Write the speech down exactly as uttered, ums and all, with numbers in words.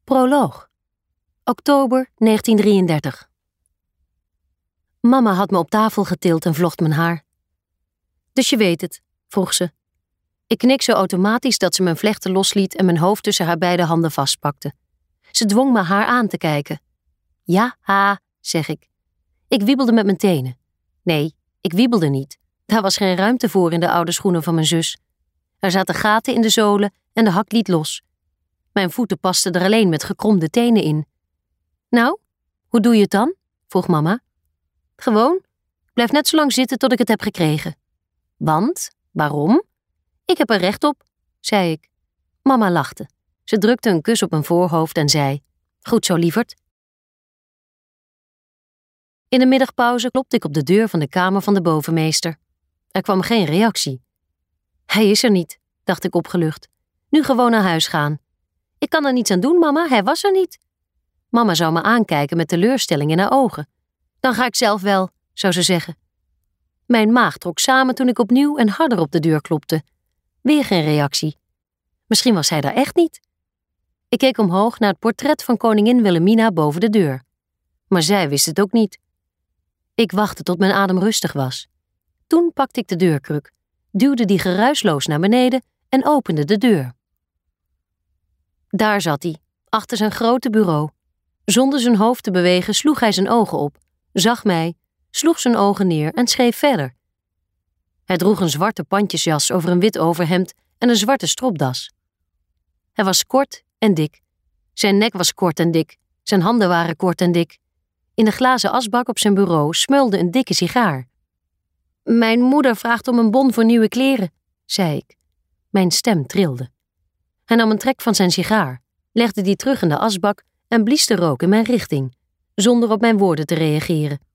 Proloog. oktober negentien drieëndertig. Mama had me op tafel getild en vlocht mijn haar. Dus je weet het, vroeg ze. Ik knik zo automatisch dat ze mijn vlechten losliet en mijn hoofd tussen haar beide handen vastpakte. Ze dwong me haar aan te kijken. Ja, ha, zeg ik. Ik wiebelde met mijn tenen. Nee, ik wiebelde niet. Daar was geen ruimte voor in de oude schoenen van mijn zus. Er zaten gaten in de zolen en de hak liet los. Mijn voeten pasten er alleen met gekromde tenen in. Nou, hoe doe je het dan? Vroeg mama. Gewoon, blijf net zo lang zitten tot ik het heb gekregen. Want, waarom? Ik heb er recht op, zei ik. Mama lachte. Ze drukte een kus op mijn voorhoofd en zei, goed zo, lieverd. In de middagpauze klopte ik op de deur van de kamer van de bovenmeester. Er kwam geen reactie. Hij is er niet, dacht ik opgelucht. Nu gewoon naar huis gaan. Ik kan er niets aan doen, mama, hij was er niet. Mama zou me aankijken met teleurstelling in haar ogen. Dan ga ik zelf wel, zou ze zeggen. Mijn maag trok samen toen ik opnieuw en harder op de deur klopte. Weer geen reactie. Misschien was hij daar echt niet. Ik keek omhoog naar het portret van koningin Wilhelmina boven de deur. Maar zij wist het ook niet. Ik wachtte tot mijn adem rustig was. Toen pakte ik de deurkruk, duwde die geruisloos naar beneden en opende de deur. Daar zat hij, achter zijn grote bureau. Zonder zijn hoofd te bewegen sloeg hij zijn ogen op, zag mij, sloeg zijn ogen neer en schreef verder. Hij droeg een zwarte pandjesjas over een wit overhemd en een zwarte stropdas. Hij was kort en dik. Zijn nek was kort en dik, zijn handen waren kort en dik. In de glazen asbak op zijn bureau smeulde een dikke sigaar. Mijn moeder vraagt om een bon voor nieuwe kleren, zei ik. Mijn stem trilde. Hij nam een trek van zijn sigaar, legde die terug in de asbak en blies de rook in mijn richting, zonder op mijn woorden te reageren.